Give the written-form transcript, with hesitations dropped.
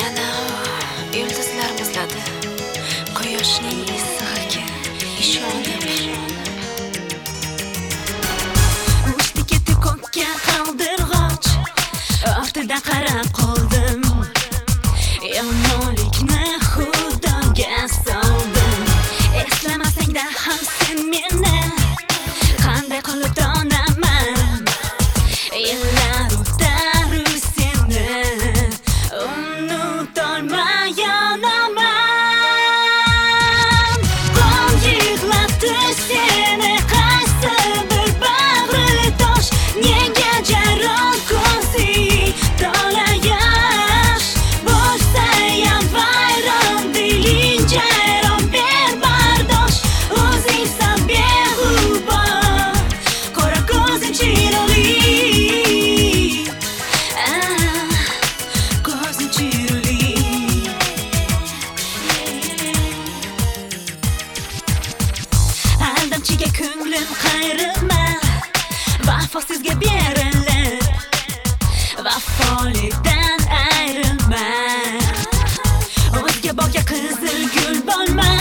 Yana yulduzlar muzladi, quyoshning issig'iga ishonib. Uchdi ketdi ko'kka qaldirg'och, ortida qarab qoldim. Yomonlikni Xudoga soldim. Eslamasangda ham sen meni qanday qilib tonaman? Yillar o'tar seni unutolmay yonaman. Qon yig'latdi seni qaysi bir bag'ri tosh, nega jaroh ko'zing tola yosh bo'lsayam vayron diling jayron ber bardosh. O'zingsan beg'ubor, qora ko'zing chiroyli, ko'zing chiroyli. Aldamchiga ko'nglim qayrilma, vafosizga berilib vafolikdan ayrilma. O'zga bog'ga qizil gul bo'lma,